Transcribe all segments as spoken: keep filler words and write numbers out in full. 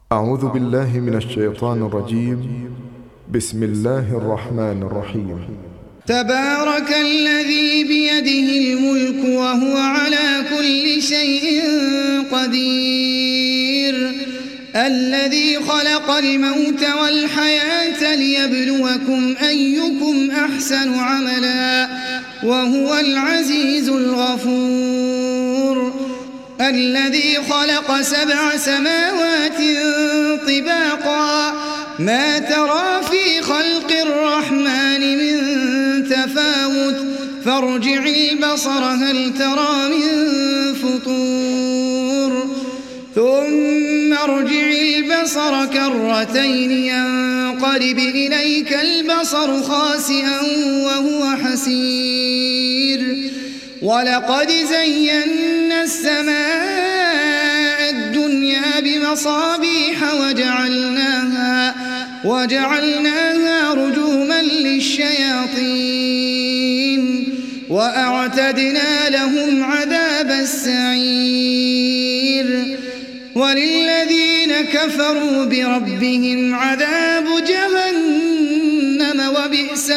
أعوذ بالله من الشيطان الرجيم. بسم الله الرحمن الرحيم. تبارك الذي بيده الملك وهو على كل شيء قدير، الذي خلق الموت والحياة ليبلوكم أيكم أحسن عملا وهو العزيز الغفور، الذي خلق سبع سماوات طباقا ما ترى في خلق الرحمن من تفاوت فارجع البصر هل ترى من فطور ثم ارجع البصر كرتين ينقلب إليك البصر خاسئا وهو حسير، ولقد زينا السماء الدنيا بمصابيح وجعلناها, وجعلناها رجوما للشياطين وأعتدنا لهم عذاب السعير، وللذين كفروا بربهم عذاب جهنم وبئس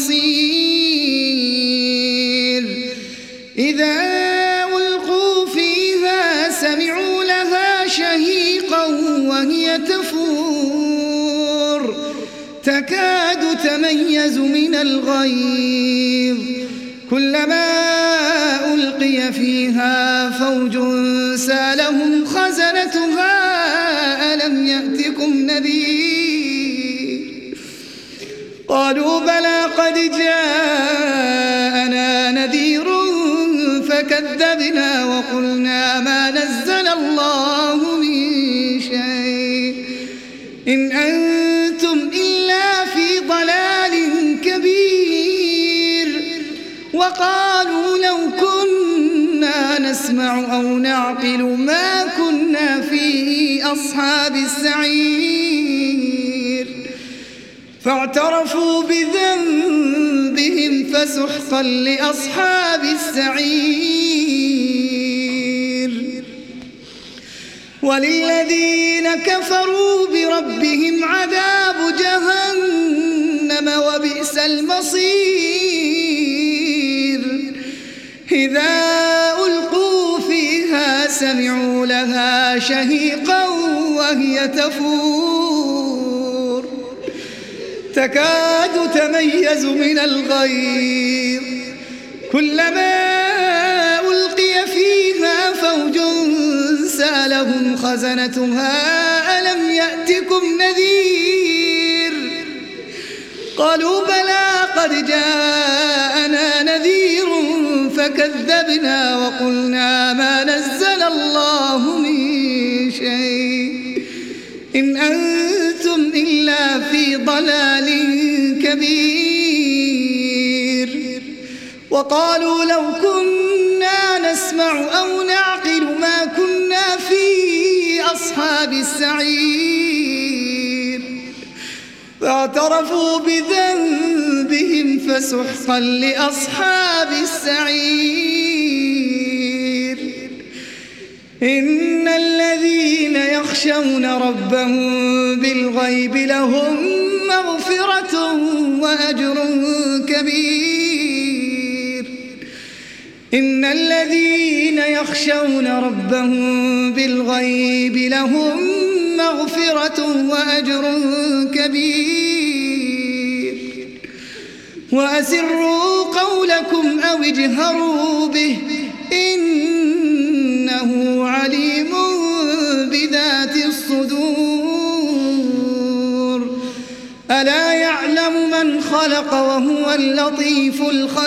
المصير. إذا ألقوا فيها سمعوا لها شهيقا وهي تفور تكاد تميز من الغيظ، كلما ألقي فيها فوج سالهم خزنتها ألم يأتكم نذير، قالوا بلى قد جاءنا نذير فكذبنا وقلنا ما نزل الله من شيء إن أنتم إلا في ضلال كبير، وقالوا لو كنا نسمع أو نعقل ما كنا في أصحاب السعير، فاعترفوا بذنبهم فسحقا لأصحاب السعير. وللذين كفروا بربهم عذاب جهنم وبئس المصير. إذا ألقوا فيها سمعوا لها شهيقا وهي تفور تكاد تميز من الغيظ، كلما ألقي فيها فوج سالهم خزنتها ألم يأتكم نذير، قالوا بلى قد جاءنا نذير فكذبنا وقلنا ما نزل الله من شيء إن أنتم إلا في ضلال كبير، وقالوا لو كنا نسمع أو نعقل ما كنا في أصحاب السعير، فاعترفوا بذنبهم فسحقا لأصحاب السعير. إن الذين يخشون ربهم بالغيب لهم مغفرة وأجر كبير. إن الذين يخشون ربهم بالغيب لهم مغفرة وأجر كبير. وأسروا قولكم أو اجهروا به إنه عليم بذات الصدور. ألا يعلم من خلق وهو اللطيف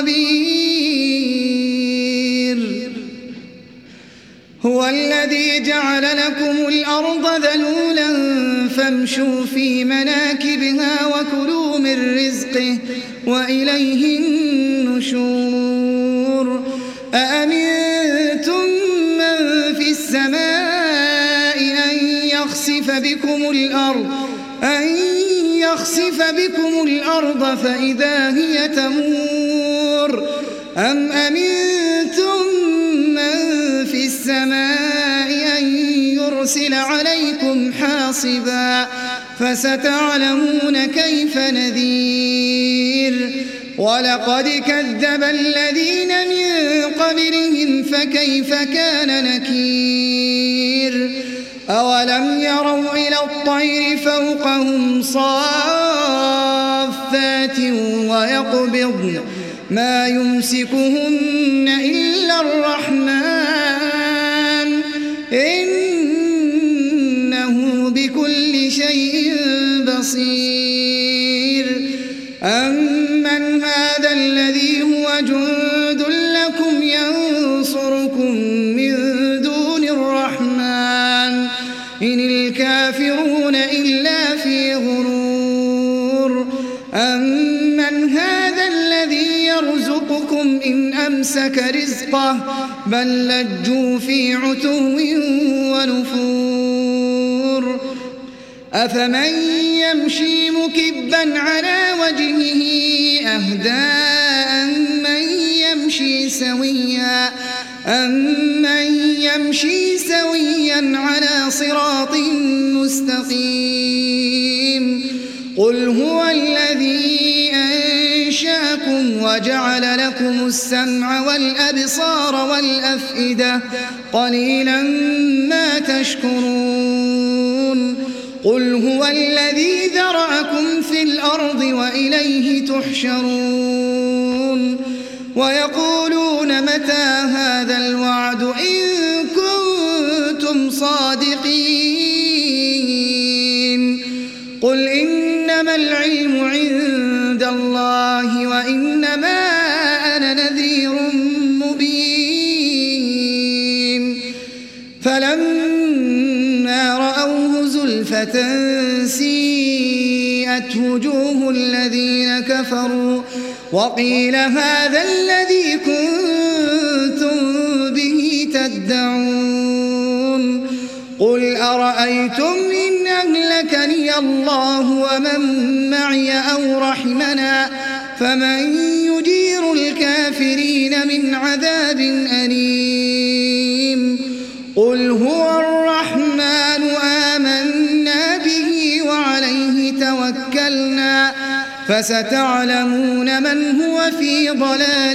الخبير. هو الذي جعل لكم الأرض ذلولا فامشوا في مناكبها وكلوا من رزقه وإليه النشور. أأمنتم من في السماء أن يخسف بكم الأرض أن يخسف بكم الأرض فإذا هي تمور أم أمنتم من في السماء أن يرسل يرسل عليكم حاصبا فستعلمون كيف نذير ولقد كذب الذين من قبلهم فكيف كان نكير أولم يروا إلى الطير فوقهم صافات ويقبضن ما يمسكهن إلا الرحمن إنه بكل شيء بصير أمن هذا الذي هو جند لكم ينصركم من دون الرحمن إن الكافرون إلا في غرور أمن هذا الذي يرزقكم إن أمسك رزقه بل لجوا في عتو ونفور أفمن يمشي مكبا على وجهه أهدى أمن يمشي سويا أمن يمشي سويا على صراط مستقيم قل هو الذي أنشاكم وجعل لكم السمع والأبصار والأفئدة قليلا ما تشكرون قل هو الذي ذرأكم في الأرض وإليه تحشرون ويقولون متى هذا الوعد إن كنتم صادقين قل إنما العلم عند الله وإنما أنا نذير مبين فلما رأوه زلفة سيئت وجوه الذين كفروا وقيل هذا الذي كنتم به تدعون قل أرأيتم إن أهلكني الله ومن معي أو رحمنا فمن يجير الكافرين من عذاب أليم قل هو الرحمن آمنا به وعليه توكلنا فستعلمون من هو في ضلال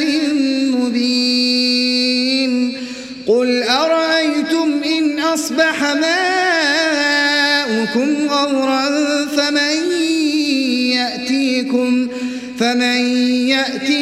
مبين قل أرأيتم إن أصبح ماؤكم غورا فمن يأتيكم فمن يأتيكم